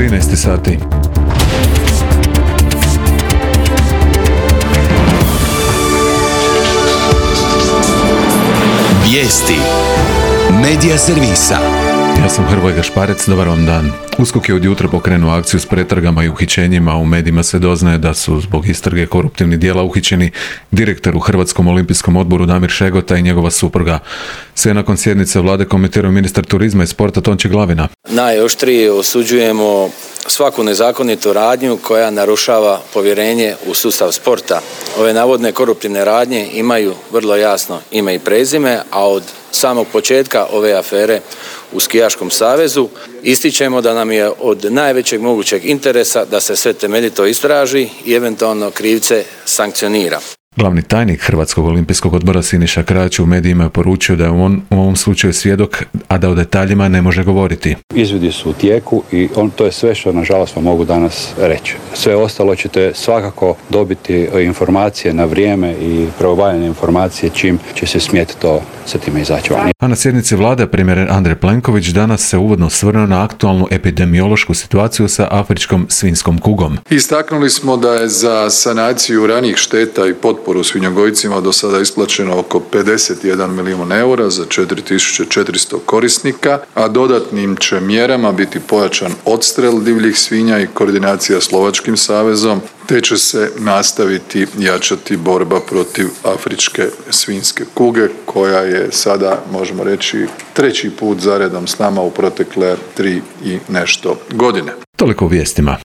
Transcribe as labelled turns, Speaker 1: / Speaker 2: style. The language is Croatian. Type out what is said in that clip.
Speaker 1: 13 sati.
Speaker 2: Vijesti Medija servisa.
Speaker 1: Ja sam Hrvoje Gašparec, dobar vam dan. USKOK je od jutra pokrenuo akciju s pretragama i uhićenjima. U medijima se doznaje da su zbog istrage koruptivnih djela uhićeni direktor u Hrvatskom olimpijskom odboru Damir Šegota i njegova supruga. Sve nakon sjednice vlade komentirao ministar turizma i sporta Tonči Glavina.
Speaker 3: Najoštrije osuđujemo svaku nezakonitu radnju koja narušava povjerenje u sustav sporta. Ove navodne koruptivne radnje imaju vrlo jasno ime i prezime, a od samog početka ove afere u Skijaškom savezu ističemo da nam je od najvećeg mogućeg interesa da se sve temeljito istraži i eventualno krivce sankcionira.
Speaker 1: Glavni tajnik Hrvatskog olimpijskog odbora Siniša Krajić u medijima je poručio da je on u ovom slučaju svjedok, a da o detaljima ne može govoriti.
Speaker 4: Izvidi su u tijeku i to je sve što nažalost vam mogu danas reći. Sve ostalo ćete svakako dobiti informacije na vrijeme i pravovaljane informacije čim će se smjeti to sa time izaći van.
Speaker 1: A na sjednici vlade premijer Andrej Plenković danas se uvodno osvrnuo na aktualnu epidemiološku situaciju sa afričkom svinjskom kugom.
Speaker 5: Istaknuli smo da je za sanaciju ranijih šteta i potporu svinjogojcima do sada isplaćeno oko 51 milijun eura za 4400 korisnika, a dodatnim će mjerama biti pojačan odstrel divljih svinja i koordinacija s Lovačkim savezom, te će se nastaviti jačati borba protiv afričke svinjske kuge, koja je sada, možemo reći, treći put zaredom s nama u protekle 3 i nešto godine.
Speaker 1: Toliko u vijestima.